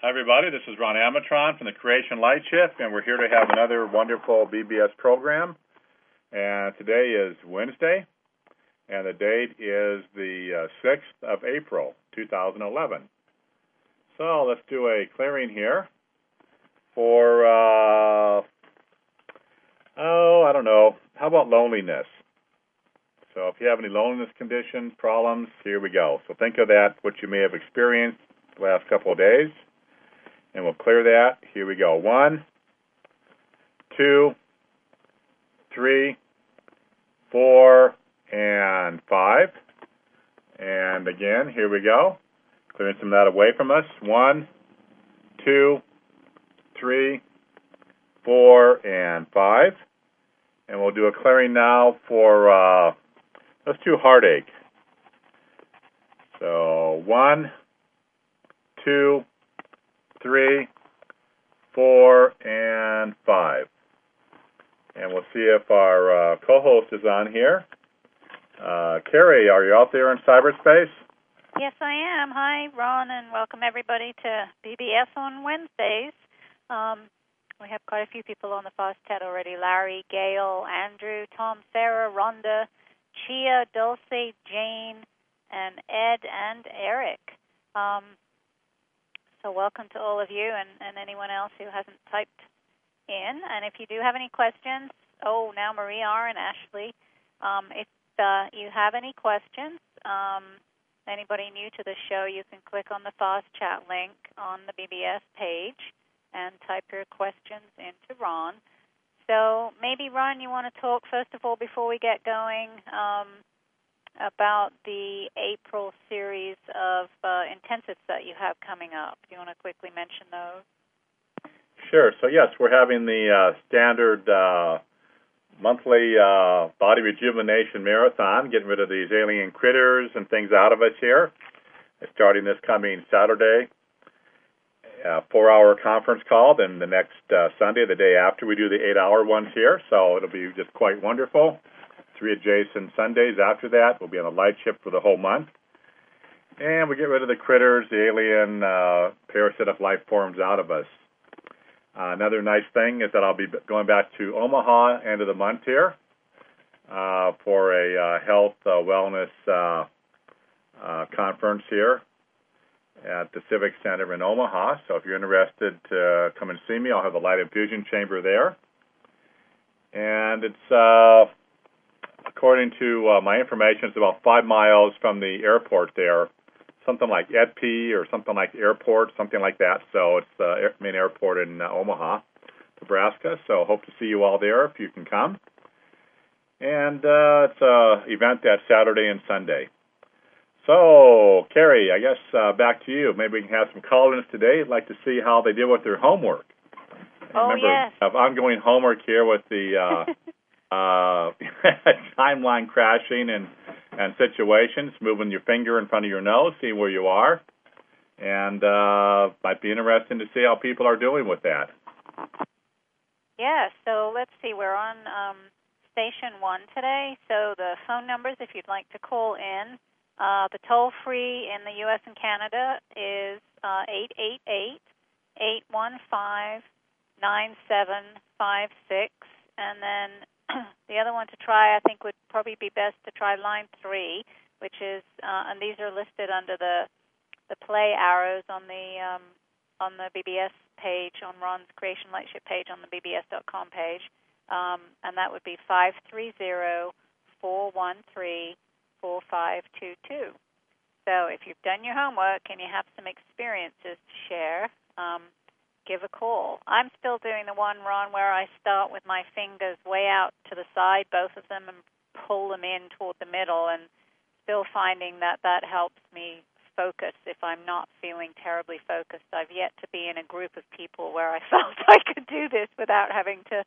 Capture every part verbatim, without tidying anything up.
Hi, everybody. This is Ron Amatron from the Creation Light Shift, and we're here to have another wonderful B B S program. And today is Wednesday, and the date is the uh, sixth of April, two thousand eleven. So let's do a clearing here for, uh, oh, I don't know, how about loneliness? So if you have any loneliness conditions, problems, here we go. So think of that, what you may have experienced the last couple of days. And we'll clear that. Here we go. One, two, three, four, and five. And again, here we go. Clearing some of that away from us. One, two, three, four, and five. And we'll do a clearing now for, uh, let's do heartache. So one, two, three, four, and five. And we'll see if our uh, co-host is on here. Uh, Carrie, are you out there in cyberspace? Yes, I am. Hi, Ron, and welcome everybody to B B S on Wednesdays. Um, we have quite a few people on the fast chat already. Larry, Gail, Andrew, Tom, Sarah, Rhonda, Chia, Dulce, Jane, and Ed and Eric. Um, So welcome to all of you and, and anyone else who hasn't typed in. And if you do have any questions, oh, now Maria R. and Ashley, um, if uh, you have any questions, um, anybody new to the show, you can click on the Fast Chat link on the B B S page and type your questions into Ron. So maybe, Ron, you want to talk, first of all, before we get going, um, about the April series of uh, intensives that you have coming up. Do you want to quickly mention those? Sure. So, yes, we're having the uh, standard uh, monthly uh, body rejuvenation marathon, getting rid of these alien critters and things out of us here. Starting this coming Saturday, a four-hour conference call. Then the next uh, Sunday, the day after, we do the eight-hour ones here. So it'll be just quite wonderful. Three adjacent Sundays after that. We'll be on a light shift for the whole month. And we get rid of the critters, the alien uh, parasitic life forms out of us. Uh, another nice thing is that I'll be going back to Omaha end of the month here uh, for a uh, health uh, wellness uh, uh, conference here at the Civic Center in Omaha. So if you're interested to come and see me, I'll have a light infusion chamber there. And it's... Uh, According to uh, my information, it's about five miles from the airport there, something like E D P or something like airport, something like that. So it's the main airport in uh, Omaha, Nebraska. So hope to see you all there if you can come. And uh, it's an event that Saturday and Sunday. So, Carrie, I guess uh, back to you. Maybe we can have some call-ins today. I'd like to see how they deal with their homework. Oh, Remember, yes. I have ongoing homework here with the... Uh, Uh, timeline crashing and, and situations, moving your finger in front of your nose, seeing where you are, and uh, might be interesting to see how people are doing with that. Yeah, so let's see, we're on um, station one today, so the phone numbers, if you'd like to call in, uh, the toll-free in the U S and Canada is uh, eight eight eight, eight one five, nine seven five six, and then the other one to try, I think, would probably be best to try line three, which is, uh, and these are listed under the the play arrows on the um, on the B B S page, on Ron's Creation Lightship page on the B B S dot com page, um, and that would be five three zero, four one three, four five two two. So if you've done your homework and you have some experiences to share, um, give a call. I'm still doing the one, Ron, where I start with my fingers way out to the side, both of them, and pull them in toward the middle, and still finding that that helps me focus if I'm not feeling terribly focused. I've yet to be in a group of people where I felt I could do this without having to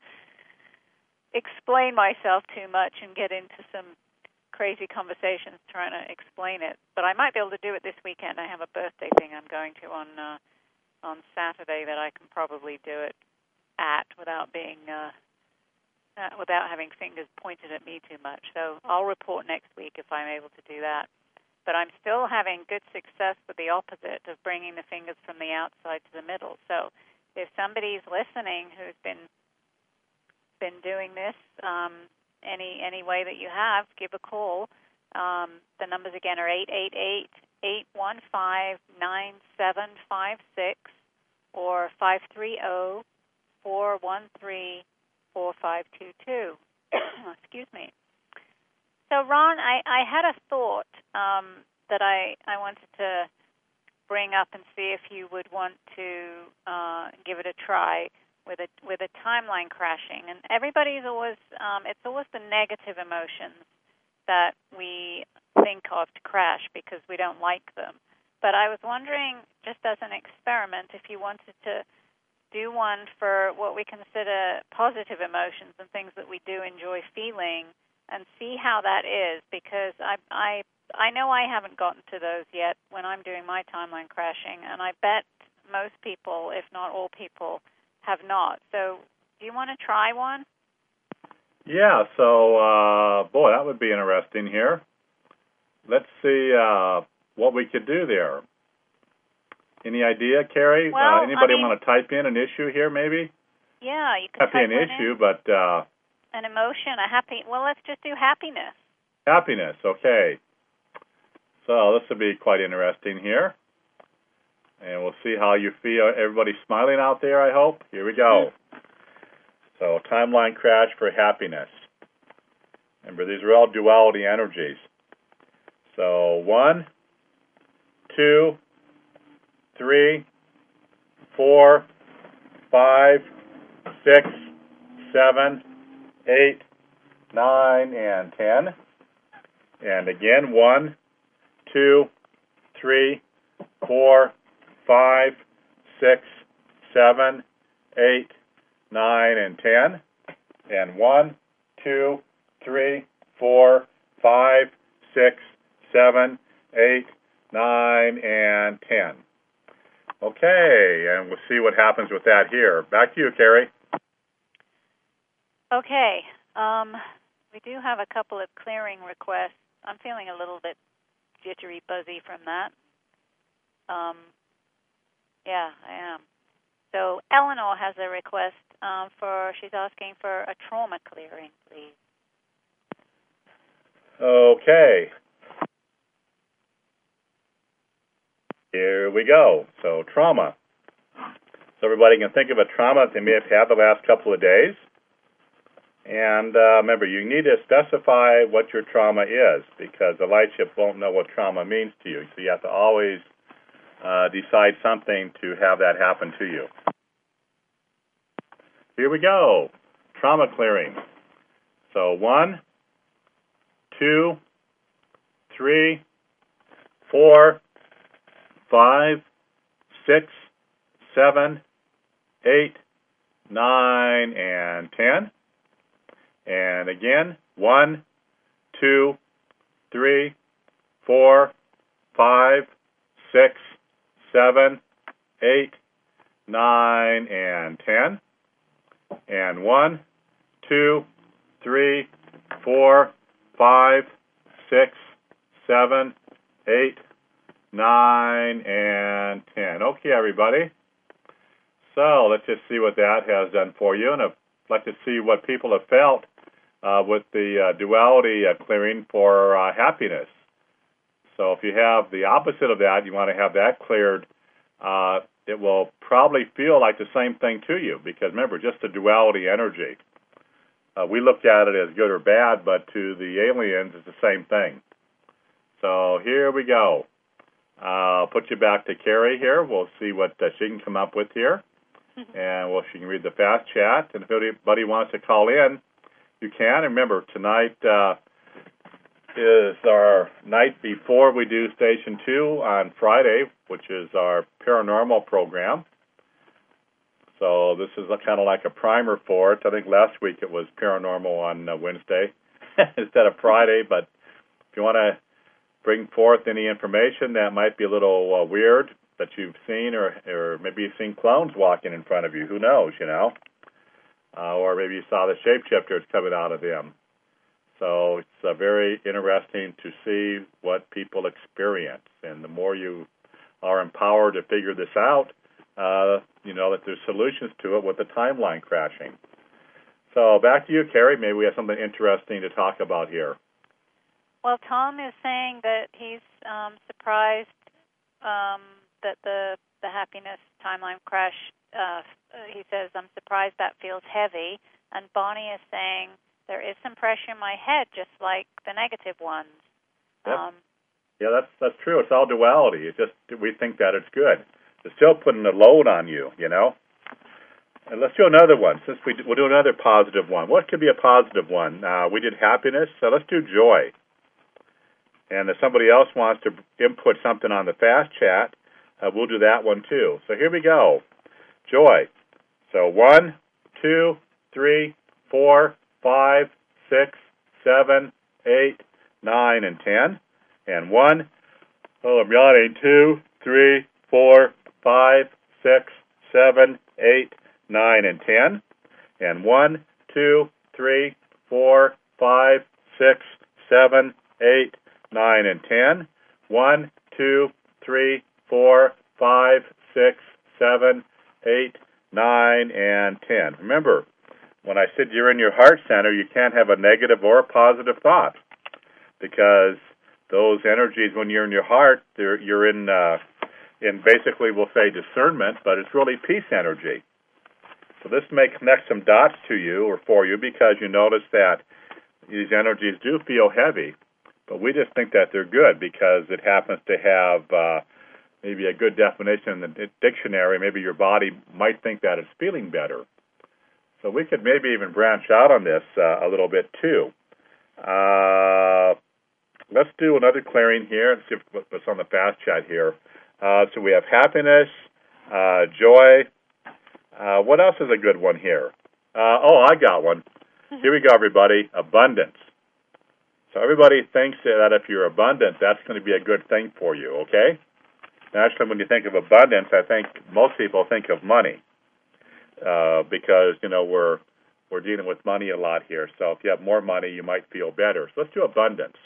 explain myself too much and get into some crazy conversations trying to explain it. But I might be able to do it this weekend. I have a birthday thing I'm going to on... Uh, on Saturday that I can probably do it at without being uh, uh, without having fingers pointed at me too much. So I'll report next week if I'm able to do that. but I'm still having good success with the opposite of bringing the fingers from the outside to the middle. So if somebody's listening who's been been doing this um, any any way that you have, give a call. Um, the numbers again are eight eight eight, eight one five, nine seven five six or five three zero, four one three, four five two two. Excuse me. So, Ron, I, I had a thought um, that I, I wanted to bring up and see if you would want to uh, give it a try with a with a timeline crashing. And everybody's always um, it's always the negative emotions that we think of to crash because we don't like them. But I was wondering, just as an experiment, if you wanted to do one for what we consider positive emotions and things that we do enjoy feeling, and see how that is, because I I I know I haven't gotten to those yet when I'm doing my timeline crashing, and I bet most people, if not all people, have not. So do you want to try one? Yeah, so, uh, boy, that would be interesting here. Let's see uh, what we could do there. Any idea, Carrie? Well, uh, anybody I mean, want to type in an issue here, maybe? Yeah, you can Not be type an one issue, in. but... Uh, An emotion, a happy... Well, let's just do happiness. Happiness, okay. So this will be quite interesting here. And we'll see how you feel. Everybody's smiling out there, I hope. Here we go. So timeline crash for happiness. Remember, these are all duality energies. So one, two, three, four, five, six, seven, eight, nine, and ten. And again, one, two, three, four, five, six, seven, eight, nine, and ten. And one, two, three, four, five, six, seven, eight, nine, and ten. Okay, and we'll see what happens with that here. Back to you, Carrie. Okay. Um, we do have a couple of clearing requests. I'm feeling a little bit jittery, buzzy from that. Um, yeah, I am. So Eleanor has a request um, for, she's asking for a trauma clearing, please. Okay. Here we go. So trauma. So everybody can think of a trauma that they may have had the last couple of days. And uh, remember, you need to specify what your trauma is because the light ship won't know what trauma means to you. So you have to always uh, decide something to have that happen to you. Here we go. Trauma clearing. So one, two, three, four, five, six, seven, eight, nine, and ten. And again, one, two, three, four, five, six, seven, eight, nine, and ten. And one, two, three, four, five, six, seven, eight, nine, and ten. Okay, everybody. So let's just see what that has done for you. And I'd like to see what people have felt uh, with the uh, duality uh, clearing for uh, happiness. So if you have the opposite of that, you want to have that cleared, uh, it will probably feel like the same thing to you because, remember, just the duality energy. Uh, we look at it as good or bad, but to the aliens, it's the same thing. So here we go. Uh, I'll put you back to Carrie here. We'll see what uh, she can come up with here. And well, she can read the fast chat. And if anybody wants to call in, you can. Remember, tonight uh, is our night before we do Station two on Friday, which is our paranormal program. So this is kind of like a primer for it. I think last week it was paranormal on uh, Wednesday instead of Friday. But if you want to bring forth any information that might be a little uh, weird that you've seen, or, or maybe you've seen clones walking in front of you, who knows, you know? Uh, or maybe you saw the shapeshifters coming out of them. So it's uh, very interesting to see what people experience. And the more you are empowered to figure this out, uh, you know that there's solutions to it with the timeline crashing. So back to you, Carrie. Maybe we have something interesting to talk about here. Well, Tom is saying that he's um, surprised um, that the the happiness timeline crash. Uh, he says, "I'm surprised that feels heavy." And Bonnie is saying, "There is some pressure in my head, just like the negative ones." Yep. Um, yeah, that's that's true. It's all duality. It's just we think that it's good. It's still putting a load on you, you know. And let's do another one. Since we we'll do another positive one. What could be a positive one? Uh, we did happiness, so let's do joy. And if somebody else wants to input something on the fast chat, uh, we'll do that one too. So here we go. Joy. So one, two, three, four, five, six, seven, eight, nine, and ten. And one, oh, I'm yawning. Two, three, four, five, six, seven, eight, nine, and ten. And one, two, three, four, five, six, seven, eight, nine, and ten. One, two, three, four, five, six, seven, eight, nine, and ten. Remember, when I said you're in your heart center, you can't have a negative or a positive thought, because those energies, when you're in your heart, they're, you're in, uh, in basically, we'll say discernment, but it's really peace energy. So this may connect some dots to you or for you, because you notice that these energies do feel heavy, but we just think that they're good because it happens to have uh, maybe a good definition in the dictionary. Maybe your body might think that it's feeling better. So we could maybe even branch out on this uh, a little bit too. Uh, let's do another clearing here and see what's on the fast chat here. Uh, so we have happiness, uh, joy. Uh, what else is a good one here? Uh, oh, I got one. Here we go, everybody. Abundance. So everybody thinks that if you're abundant, that's going to be a good thing for you, okay? Actually, when you think of abundance, I think most people think of money uh, because, you know, we're we're dealing with money a lot here. So if you have more money, you might feel better. So let's do abundance.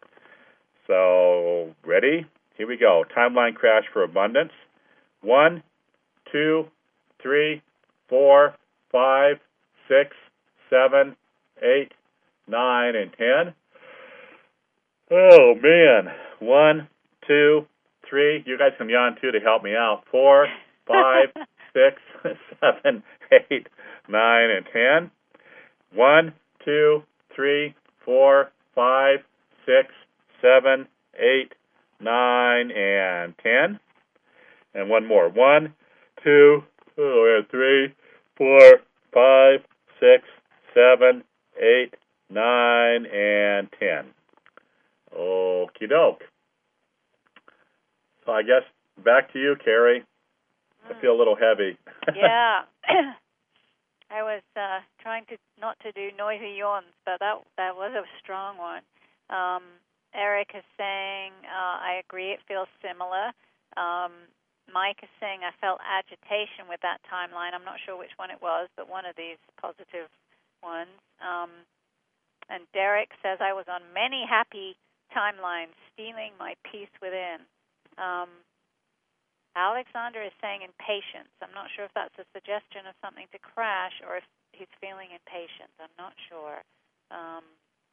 So ready? Here we go. Timeline crash for abundance. One, two, three, four, five, six, seven, eight, nine, and ten. Oh, man. One, two, three. You guys can yawn, too, to help me out. Four, five, six, seven, eight, nine, and ten. One, two, three, four, five, six, seven, eight, nine, and ten. And one more. One, two, oh, we have three, four, five, six, seven, eight, nine, and ten. Okie doke. So I guess back to you, Carrie. Mm. I feel a little heavy. Yeah. I was uh, trying to not to do noisy yawns, but that that was a strong one. Um, Eric is saying, uh, I agree, it feels similar. Um, Mike is saying, I felt agitation with that timeline. I'm not sure which one it was, but one of these positive ones. Um, and Derek says, I was on many happy timelines, stealing my peace within. Um, Alexander is saying impatience. I'm not sure if that's a suggestion of something to crash or if he's feeling impatient. I'm not sure. Um,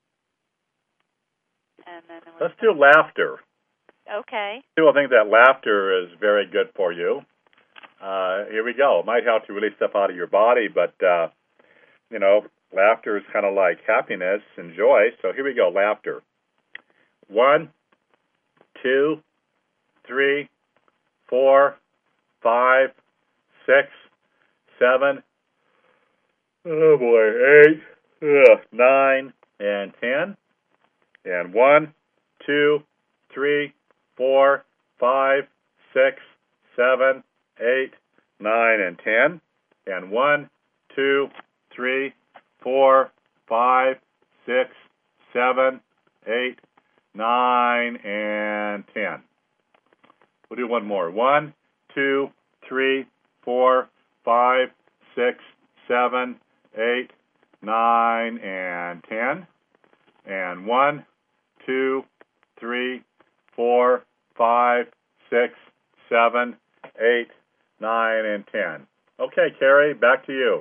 and then Let's do laughter. Okay. People think that laughter is very good for you. Uh, here we go. It might help to release stuff out of your body, but, uh, you know, laughter is kind of like happiness and joy. So here we go, laughter. One, two, three, four, five, six, seven, oh boy, eight, ugh, nine, and ten. And one, two, three, four, five, six, seven, eight, nine, and ten. And one, two, three, four, five, six, seven, eight, nine, and ten. We'll do one more. One, two, three, four, five, six, seven, eight, nine, and ten. And one, two, three, four, five, six, seven, eight, nine, and ten. Okay, Carrie, back to you.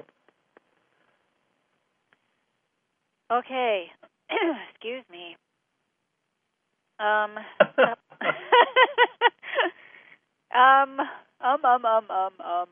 Okay. Excuse me. Um, um, um, um, um, um, um.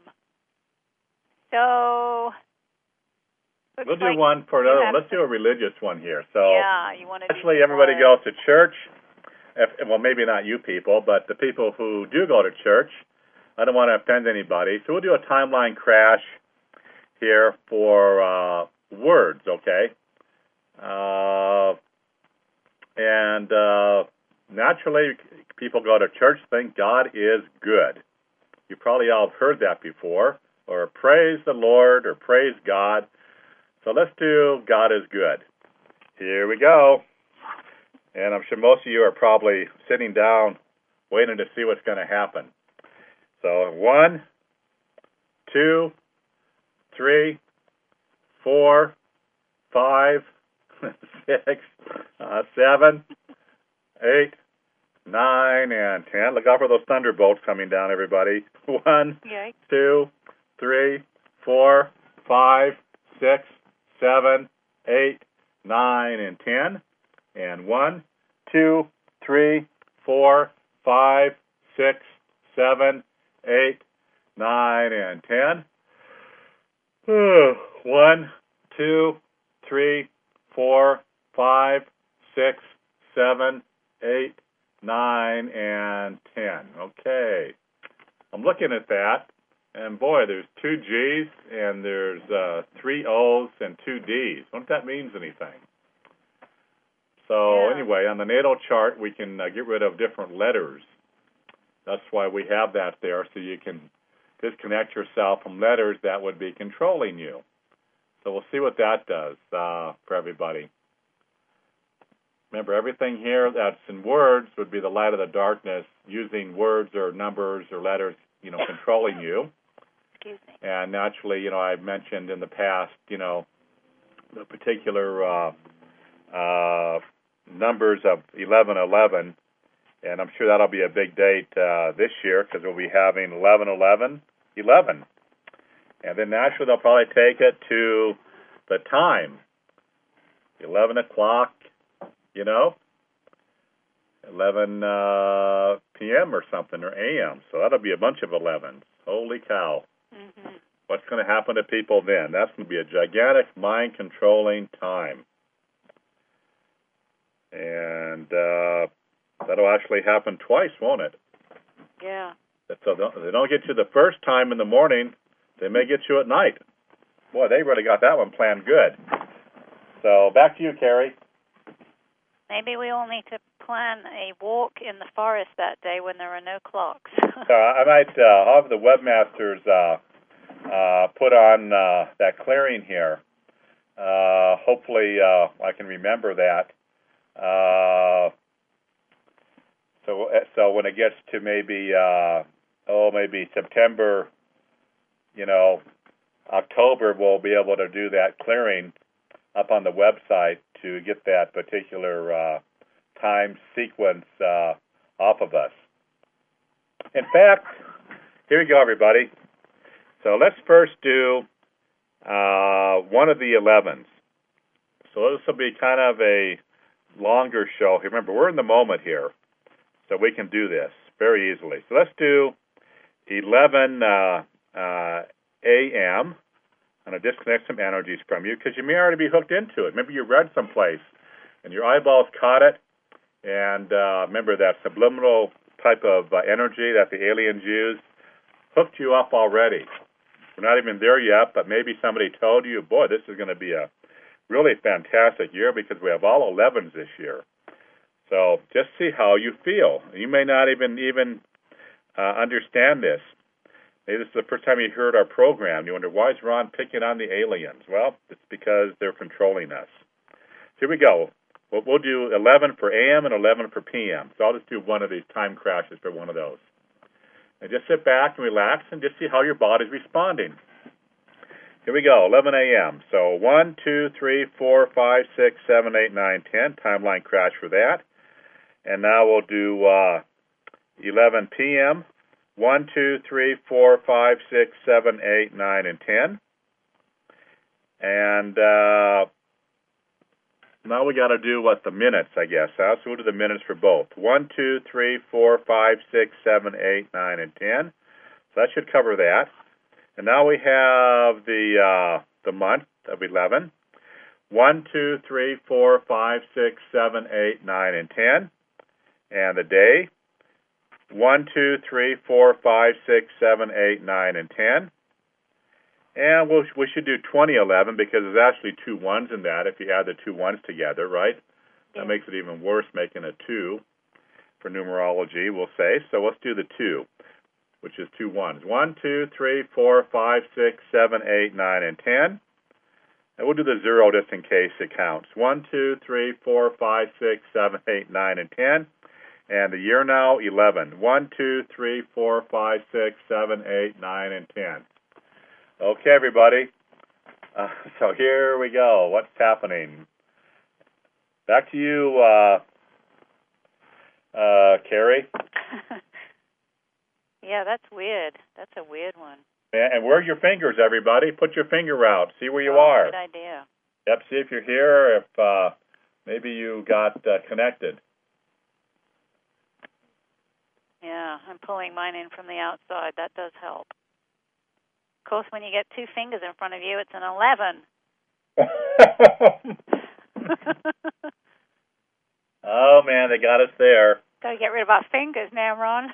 So, we'll do like one for another one. have Let's do a religious one here. So, yeah, you want to do actually, some everybody more. goes to church. If, well, maybe not you people, but the people who do go to church. I don't want to offend anybody, so we'll do a timeline crash here for uh, words, okay? Uh, and uh, naturally, people go to church, think God is good. You probably all have heard that before, or praise the Lord, or praise God. So let's do God is good. Here we go. And I'm sure most of you are probably sitting down waiting to see what's going to happen. So one, two, three, four, five, six, uh, seven, eight, nine, and ten. Look out for those thunderbolts coming down, everybody. One, Yikes. two, three, four, five, six, seven, eight, nine, and ten. And one, two, three, four, five, six, seven, eight, nine, and ten. One, two, three, four, five, six, seven, eight, nine, and ten. Okay. I'm looking at that, and boy, there's two G's, and there's uh, three O's and two D's. I wonder if that means anything. So Yeah. anyway, on the natal chart, we can uh, get rid of different letters. That's why we have that there, so you can disconnect yourself from letters that would be controlling you. So we'll see what that does uh, for everybody. Remember, everything here that's in words would be the light of the darkness, using words or numbers or letters, you know, controlling you. Excuse me. And naturally, you know, I've mentioned in the past, you know, the particular uh, uh, numbers of eleven eleven. And I'm sure that'll be a big date uh, this year because we'll be having eleven eleven eleven. And then naturally they'll probably take it to the time, eleven o'clock, you know, eleven uh, p m or something, or a m. So that'll be a bunch of elevens. Holy cow. Mm-hmm. What's going to happen to people then? That's going to be a gigantic mind-controlling time. And uh, that'll actually happen twice, won't it? Yeah. So they don't get you the first time in the morning, they may get you at night. Boy, they really got that one planned good. So back to you, Carrie. Maybe we all need to plan a walk in the forest that day when there are no clocks. So I might uh, have the webmasters uh, uh, put on uh, that clearing here. Uh, hopefully uh, I can remember that. Uh, so so when it gets to maybe uh, oh maybe September, you know, October, we'll be able to do that clearing up on the website to get that particular uh, time sequence uh, off of us. In fact, here we go, everybody. So let's first do uh, one of the elevens. So this will be kind of a longer show. Remember, we're in the moment here, so we can do this very easily. So let's do eleven uh, uh, a m I'm going to disconnect some energies from you because you may already be hooked into it. Maybe you read someplace and your eyeballs caught it. And uh, remember that subliminal type of uh, energy that the aliens use hooked you up already. We're not even there yet, but maybe somebody told you, boy, this is going to be a really fantastic year because we have all elevens this year. So just see how you feel. You may not even even uh, understand this. Maybe this is the first time you heard our program. You wonder, why is Ron picking on the aliens? Well, it's because they're controlling us. Here we go. We'll, we'll do eleven for A M and eleven for P M. So I'll just do one of these time crashes for one of those. And just sit back and relax and just see how your body's responding. Here we go, eleven a.m. So one, two, three, four, five, six, seven, eight, nine, ten. Timeline crash for that. And now we'll do uh, eleven p.m. one, two, three, four, five, six, seven, eight, nine, and ten. And uh, now we got to do what the minutes, I guess. Huh? So we'll do the minutes for both. one, two, three, four, five, six, seven, eight, nine, and ten. So that should cover that. And now we have the uh, the month of eleven. one, two, three, four, five, six, seven, eight, nine, and ten. And the day. one, two, three, four, five, six, seven, eight, nine, and ten. And we'll, we should do twenty eleven because there's actually two ones in that if you add the two ones together, right? Yeah. That makes it even worse making a two for numerology, we'll say. So let's do the two, which is two ones. one, two, three, four, five, six, seven, eight, nine, and ten. And we'll do the zero just in case it counts. one, two, three, four, five, six, seven, eight, nine, and ten. And the year now, eleven. one, two, three, four, five, six, seven, eight, nine, and ten. Okay, everybody. Uh, so here we go. What's happening? Back to you, uh, uh, Carrie. Yeah, that's weird. That's a weird one. And where are your fingers, everybody? Put your finger out. See where you oh, are. Good idea. Yep, see if you're here, if uh, maybe you got uh, connected. Yeah, I'm pulling mine in from the outside. That does help. Of course, when you get two fingers in front of you, it's an eleven. Oh, man, they got us there. Got to get rid of our fingers now, Ron.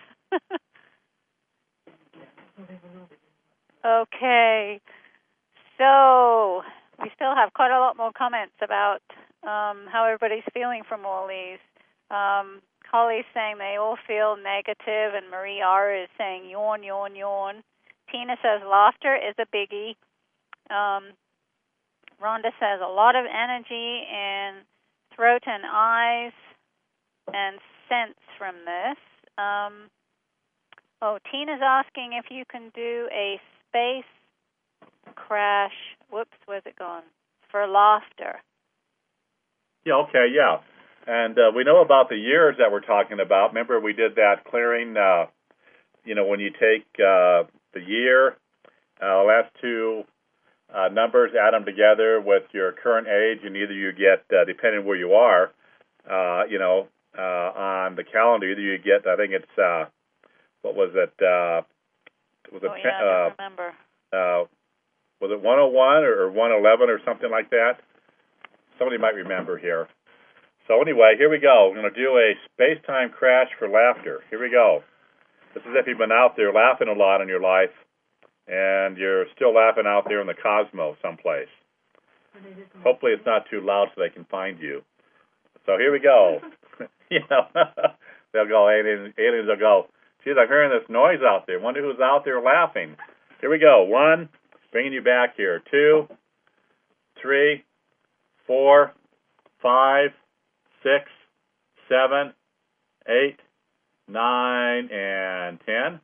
Okay. So we still have quite a lot more comments about um, how everybody's feeling from all these. Um, Holly's saying they all feel negative, and Marie R. is saying yawn, yawn, yawn. Tina says laughter is a biggie. Um, Rhonda says a lot of energy in throat and eyes and sense from this. Um, oh, Tina's asking if you can do a space crash. Whoops, where's it gone? For laughter. Yeah, okay, yeah. And uh, we know about the years that we're talking about. Remember we did that clearing, uh, you know, when you take uh, the year, uh, last two uh, numbers, add them together with your current age, and either you get, uh, depending where you are, uh, you know, uh, on the calendar, either you get, I think it's, uh, what was it? Uh, was it oh, yeah, I don't uh, remember. Uh, was it one oh one or one eleven or something like that? Somebody might remember here. So anyway, here we go. We're going to do a space-time crash for laughter. Here we go. This is if you've been out there laughing a lot in your life, and you're still laughing out there in the cosmos someplace. Hopefully it's not too loud so they can find you. So here we go. You know, they'll go, aliens, aliens will go, geez, I'm hearing this noise out there. Wonder who's out there laughing. Here we go. One, bringing you back here. Two, three, four, five, six, seven, eight, nine, and ten.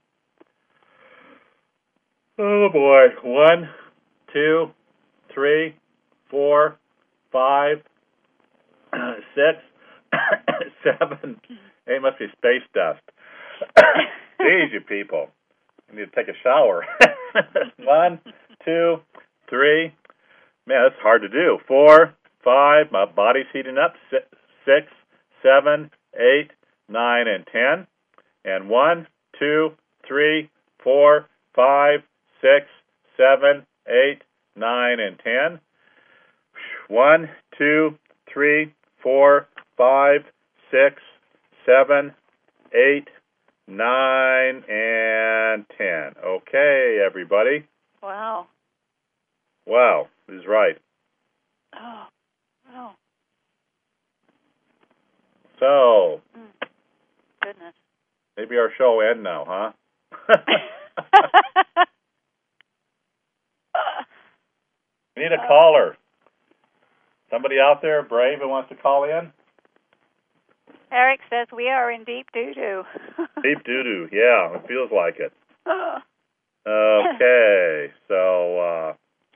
Oh boy. One, two, three, four, five, six, seven, eight. Must be space dust. Jeez, you people. I need to take a shower. One, two, three. Man, that's hard to do. Four, five. My body's heating up. Six, six seven, eight, nine, and ten. And one, two, three, four, five, six, seven, eight, nine, and ten. One, two, three, four, five, six, seven, eight, nine, and ten. Okay, everybody. Wow. Wow, this is right. Oh, wow. So, mm. Goodness. Maybe our show will end now, huh? We need a caller. Somebody out there brave who wants to call in? Eric says we are in deep doo-doo. Deep doo-doo, yeah, it feels like it. Okay, so uh,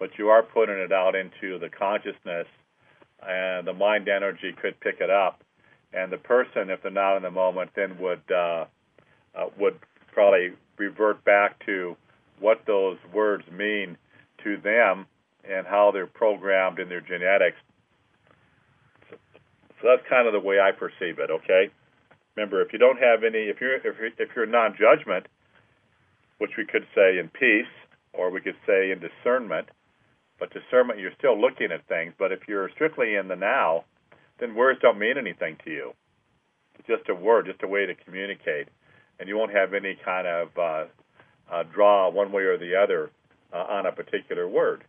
but you are putting it out into the consciousness, and the mind energy could pick it up. And the person, if they're not in the moment, then would uh, uh, would probably revert back to what those words mean to them and how they're programmed in their genetics. So, so that's kind of the way I perceive it. Okay. Remember, if you don't have any, if you're if you're, if you're non-judgment, which we could say in peace, or we could say in discernment, but discernment, you're still looking at things. But if you're strictly in the now, then words don't mean anything to you. It's just a word, just a way to communicate, and you won't have any kind of uh, uh, draw one way or the other uh, on a particular word.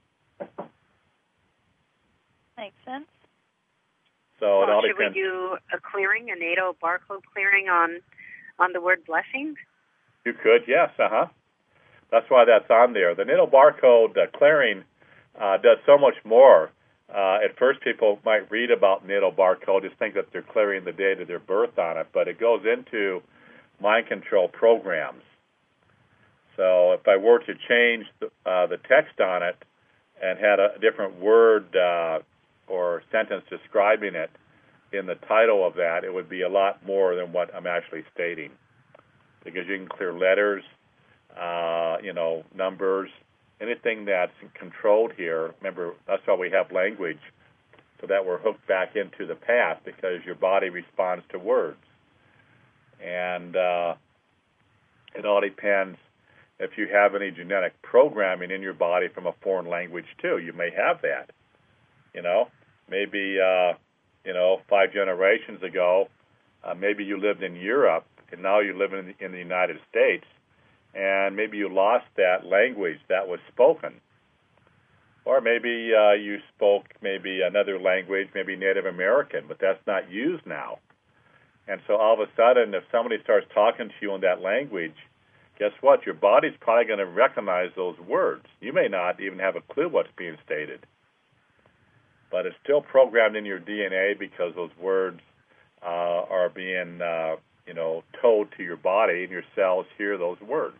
Makes sense. So well, it all should depends. we do a clearing, a NATO barcode clearing on on the word blessing? You could, yes, uh-huh. That's why that's on there. The natal barcode uh, clearing uh, does so much more. Uh, at first, people might read about natal barcode, just think that they're clearing the date of their birth on it, but it goes into mind control programs. So if I were to change the, uh, the text on it and had a different word uh, or sentence describing it in the title of that, it would be a lot more than what I'm actually stating, because you can clear letters, uh, you know, numbers, anything that's controlled here. Remember, that's why we have language, so that we're hooked back into the past, because your body responds to words. And uh, it all depends if you have any genetic programming in your body from a foreign language, too. You may have that. You know, maybe, uh, you know, five generations ago, uh, maybe you lived in Europe, and now you live in, in the United States, and maybe you lost that language that was spoken. Or maybe uh, you spoke maybe another language, maybe Native American, but that's not used now. And so all of a sudden, if somebody starts talking to you in that language, guess what? Your body's probably going to recognize those words. You may not even have a clue what's being stated, but it's still programmed in your D N A, because those words uh, are being uh, you know, told to your body, and your cells hear those words.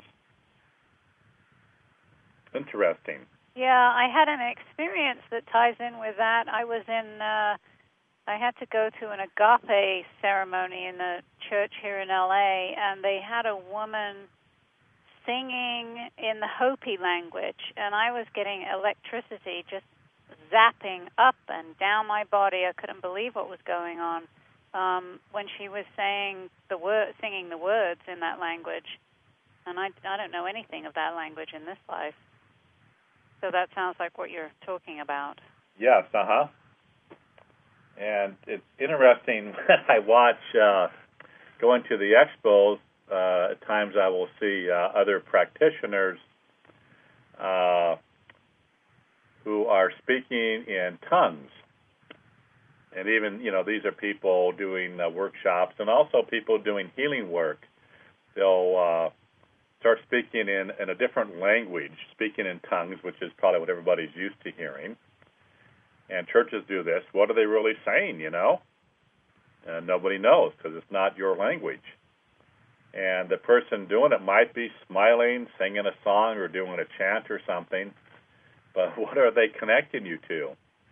Interesting. Yeah, I had an experience that ties in with that. I was in, uh, I had to go to an agape ceremony in a church here in L A, and they had a woman singing in the Hopi language, and I was getting electricity just zapping up and down my body. I couldn't believe what was going on. Um, when she was saying the word, singing the words in that language, and I, I don't know anything of that language in this life. So that sounds like what you're talking about. Yes, uh-huh. And it's interesting when I watch, uh, going to the expos, uh, at times I will see uh, other practitioners uh, who are speaking in tongues. And even, you know, these are people doing uh, workshops, and also people doing healing work. They'll uh, start speaking in, in a different language, speaking in tongues, which is probably what everybody's used to hearing. And churches do this. What are they really saying, you know? And nobody knows, because it's not your language. And the person doing it might be smiling, singing a song, or doing a chant or something, but what are they connecting you to?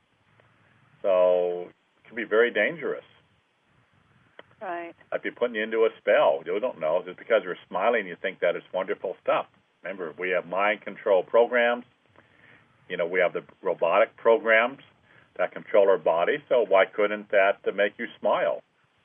So can be very dangerous. Right. I'd be putting you into a spell. You don't know. Just because you're smiling, you think that it's wonderful stuff. Remember, we have mind control programs. You know, we have the robotic programs that control our body, so why couldn't that make you smile?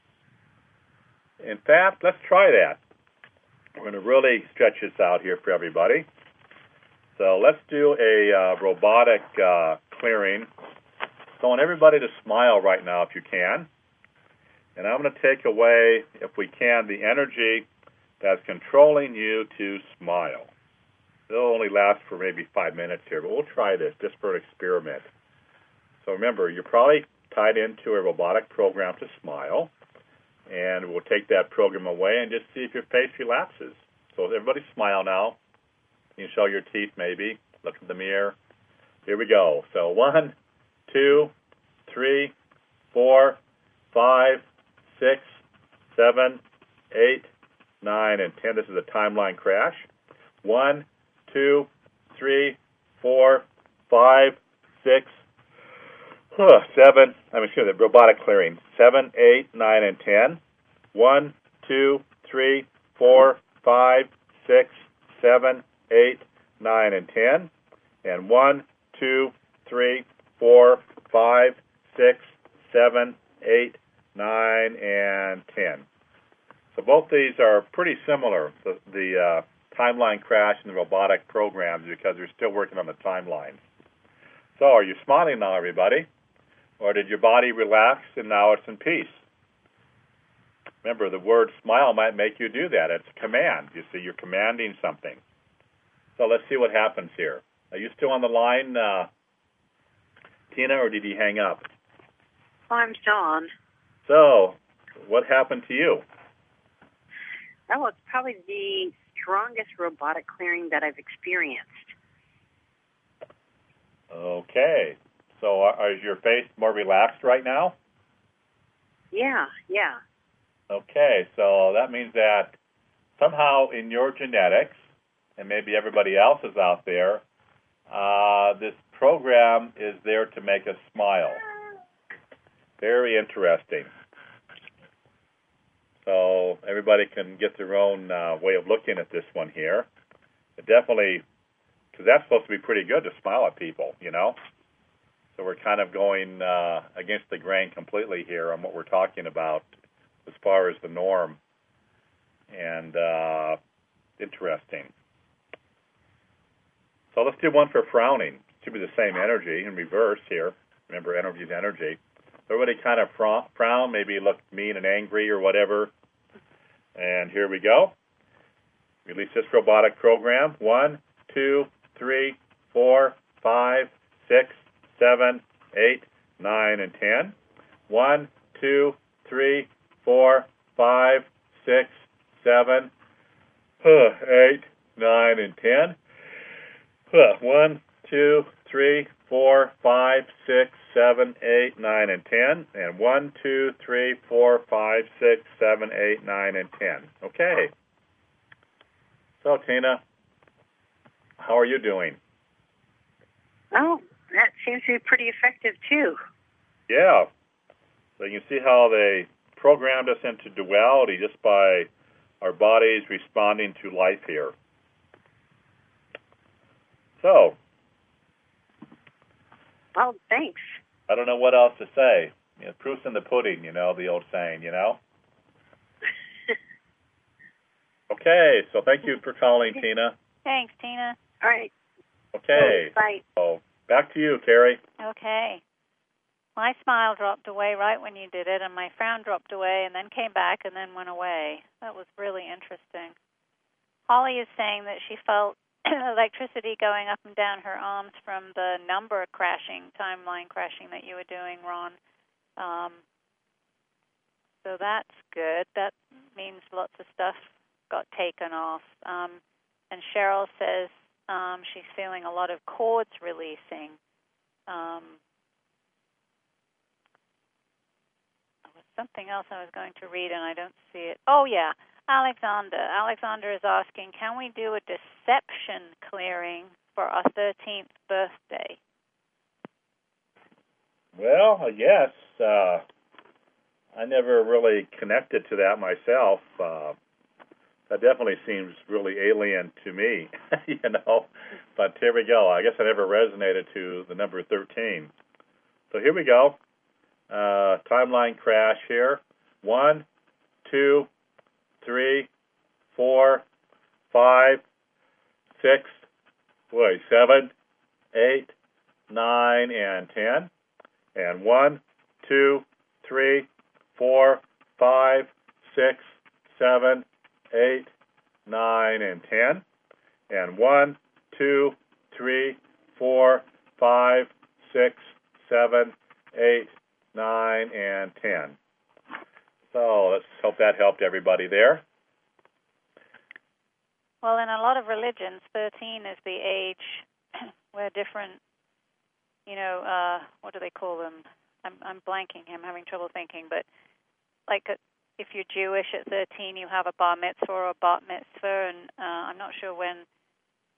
In fact, let's try that. We're going to really stretch this out here for everybody. So let's do a uh, robotic uh, clearing. So I want everybody to smile right now if you can. And I'm going to take away, if we can, the energy that's controlling you to smile. It'll only last for maybe five minutes here, but we'll try this just for an experiment. So remember, you're probably tied into a robotic program to smile. And we'll take that program away and just see if your face relaxes. So everybody smile now. You can show your teeth maybe. Look in the mirror. Here we go. So one, two, three, four, five, six, seven, eight, nine, and ten. This is a timeline crash. One, two, three, four, five, six, huh, seven, I'm excuse me, robotic clearing, seven, eight, nine, and ten. One, two, three, four, five, six, seven, eight, nine, and ten. And one, two, three, four, five, six, seven, eight, nine, and ten. So both these are pretty similar, the, the uh, timeline crash and the robotic programs, because we're still working on the timelines. So are you smiling now, everybody? Or did your body relax and now it's in peace? Remember, the word smile might make you do that. It's a command. You see, you're commanding something. So let's see what happens here. Are you still on the line, uh, Tina, or did you hang up? Oh, I'm still on. So, what happened to you? Oh, it's probably the strongest robotic clearing that I've experienced. Okay. So, are, is your face more relaxed right now? Yeah, yeah. Okay. So, that means that somehow in your genetics, and maybe everybody else's out there, uh, this program is there to make us smile. Very interesting. So everybody can get their own uh, way of looking at this one here. It definitely, because that's supposed to be pretty good to smile at people, you know. So we're kind of going uh, against the grain completely here on what we're talking about as far as the norm. And uh, interesting. So let's do one for frowning. It should be the same energy in reverse here. Remember, energy is energy. Everybody kind of frown, maybe look mean and angry or whatever. And here we go. Release this robotic program. One, two, three, four, five, six, seven, eight, nine, and ten. One, two, three, four, five, six, seven, eight, nine, and ten. One, two, three, four, five, six, seven, eight, nine, and ten. And one, two, three, four, five, six, seven, eight, nine, and ten. Okay. So, Tina, how are you doing? Oh, that seems to be pretty effective, too. Yeah. So you can see how they programmed us into duality just by our bodies responding to life here. So, Oh, thanks. I don't know what else to say. You know, proof's in the pudding, you know, the old saying, you know? Okay, so thank you for calling, Tina. Thanks, Tina. All right. Okay. Bye. So, back to you, Carrie. Okay. My smile dropped away right when you did it, and my frown dropped away and then came back and then went away. That was really interesting. Holly is saying that she felt electricity going up and down her arms from the number crashing, timeline crashing that you were doing, Ron. Um, so that's good. That means lots of stuff got taken off. Um, and Cheryl says um, she's feeling a lot of cords releasing. Um, there was something else I was going to read, and I don't see it. Oh, yeah. Alexander. Alexander is asking, can we do a deception clearing for our thirteenth birthday? Well, yes. Uh, I never really connected to that myself. Uh, that definitely seems really alien to me, you know. But here we go. I guess I never resonated to the number thirteen. So here we go. Uh, timeline crash here. One, two, three, four, five, six, wait, seven, eight, nine, and ten. And one, two, three, four, five, six, seven, eight, nine, and ten. And one, two, three, four, five, six, seven, eight, nine, and ten. So let's hope that helped everybody there. Well, in a lot of religions, thirteen is the age where different, you know, uh, what do they call them? I'm, I'm blanking. I'm having trouble thinking. But like a, if you're Jewish at thirteen, you have a bar mitzvah or a bat mitzvah, and uh, I'm not sure when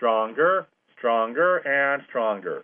stronger, stronger, and stronger.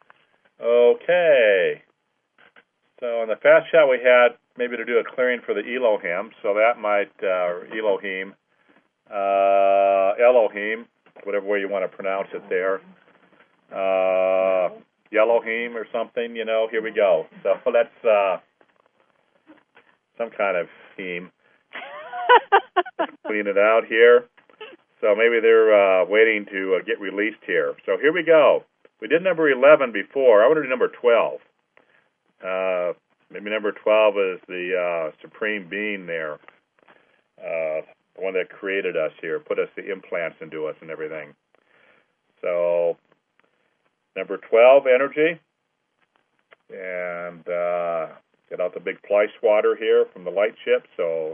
Okay. So in the fast chat we had maybe to do a clearing for the Elohim, so that might, uh, Elohim, uh, Elohim, whatever way you want to pronounce it there, uh, Yellowhim or something, you know, here we go. So that's uh, some kind of theme. Clean it out here. So maybe they're uh, waiting to uh, get released here. So here we go. We did number eleven before. I want to do number twelve. Uh, maybe number twelve is the uh, Supreme Being there, uh, the one that created us here, put us the implants into us and everything. So number twelve, energy. And uh, get out the big fly swatter here from the light ship. So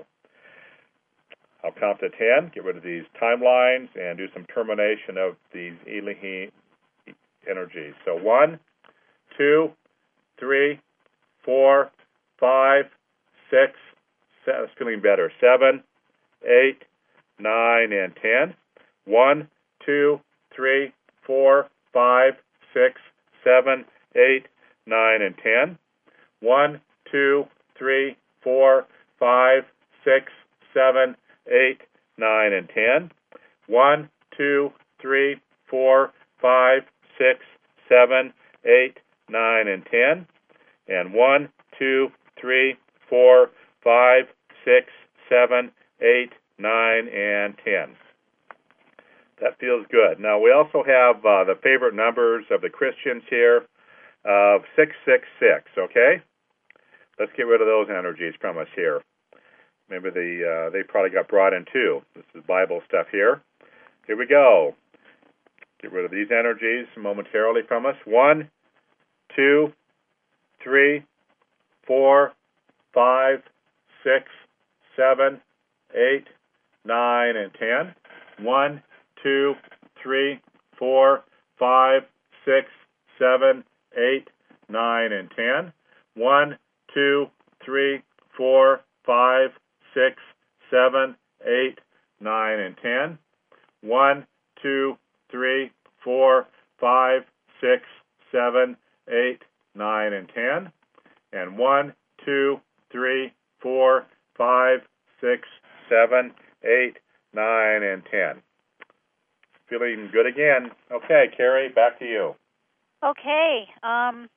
I'll count to ten, get rid of these timelines, and do some termination of these Elohim energies. So one, two, three, four, five, six, seven, it's feeling better, seven, eight, nine, and ten. One, two, three, four, five, six, seven, eight, nine, and ten. One, two, three, four, five, six, seven, eight, nine, and ten. One, two, three, four, five, six, seven, eight, nine, and ten. And one, two, three, four, five, six, seven, eight, nine, and ten. That feels good. Now we also have uh, the favorite numbers of the Christians here of six six six, okay? Let's get rid of those energies from us here. Maybe the, uh, they probably got brought in too. This is Bible stuff here. Here we go. Get rid of these energies momentarily from us. One, two, three, four, five, six, seven, eight, nine, and ten. One, two, three, four, five, six, seven, eight, nine, and ten. One, two, three, four, five, six, seven, eight, nine, and ten. One, two, three, four, five, six, seven, eight, nine, and ten. And one, two, three, four, five, six, seven, eight, nine, and ten. Feeling good again. Okay, Carrie, back to you. Okay. Um,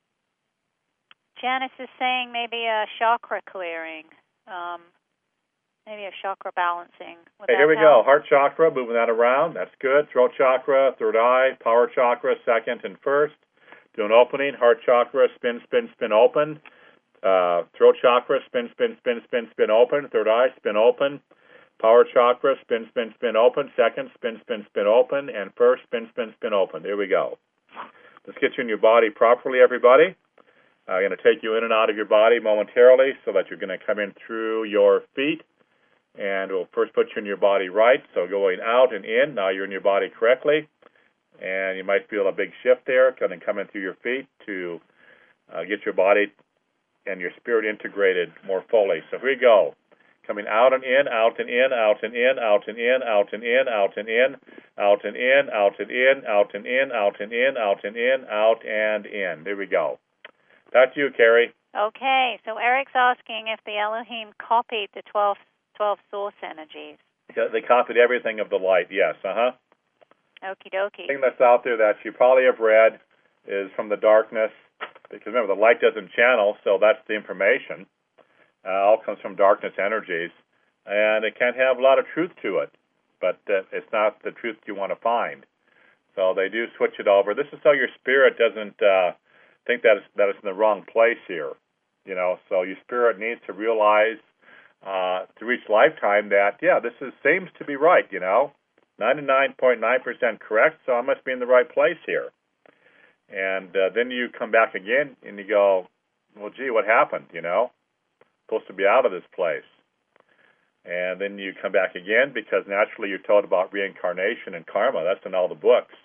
Janice is saying maybe a chakra clearing, um, maybe a chakra balancing. Would Hey, that here we help? go. Heart chakra, moving that around. That's good. Throat chakra, third eye, power chakra, second and first. Do an opening. Heart chakra, spin, spin, spin, open. Uh, throat chakra, spin, spin, spin, spin, spin, open. Third eye, spin, open. Power chakra, spin, spin, spin, open. Second, spin, spin, spin, open. And first, spin, spin, spin, open. There we go. Let's get you in your body properly, everybody. I'm going to take you in and out of your body momentarily so that you're going to come in through your feet. And we'll first put you in your body right. So going out and in, now you're in your body correctly. And you might feel a big shift there, kind of coming through your feet to uh, get your body and your spirit integrated more fully. So here we go. Coming out and in, out and in, out and in, out and in, out and in, out and in, out and in, out and in, out and in, out and in, out and in, out and in. There we go. Back to you, Carrie. Okay, so Eric's asking if the Elohim copied the twelve, twelve source energies. Yeah, they copied everything of the light, yes, uh-huh. Okie dokie. The thing that's out there that you probably have read is from the darkness, because remember, the light doesn't channel, so that's the information. Uh, all comes from darkness energies, and it can have a lot of truth to it, but uh, it's not the truth you want to find. So they do switch it over. This is so your spirit doesn't uh, think that it's, that it's in the wrong place here. You know, so your spirit needs to realize uh, through each lifetime that, yeah, this is, seems to be right, you know. ninety-nine point nine percent correct, so I must be in the right place here. And uh, then you come back again and you go, well, gee, what happened, you know? Supposed to be out of this place. And then you come back again because naturally you're told about reincarnation and karma. That's in all the books.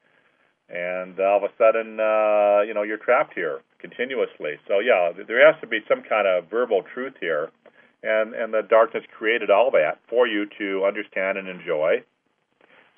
And all of a sudden, uh, you know, you're trapped here continuously. So, yeah, there has to be some kind of verbal truth here. And, and the darkness created all that for you to understand and enjoy.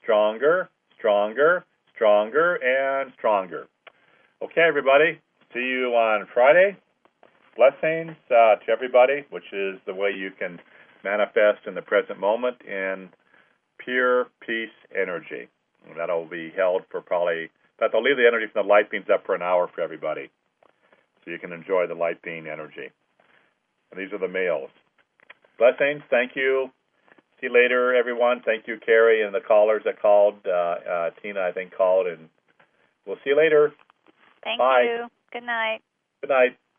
stronger, stronger, stronger, and stronger. Okay, everybody. See you on Friday. Blessings uh, to everybody, which is the way you can manifest in the present moment in pure peace energy. And that'll be held for probably, in fact, I'll leave the energy from the light beams up for an hour for everybody, so you can enjoy the light beam energy. And these are the males. Blessings. Thank you. See you later, everyone. Thank you, Carrie, and the callers that called. Uh, uh, Tina, I think, called, and we'll see you later. Thank Bye. you. Good night. Good night.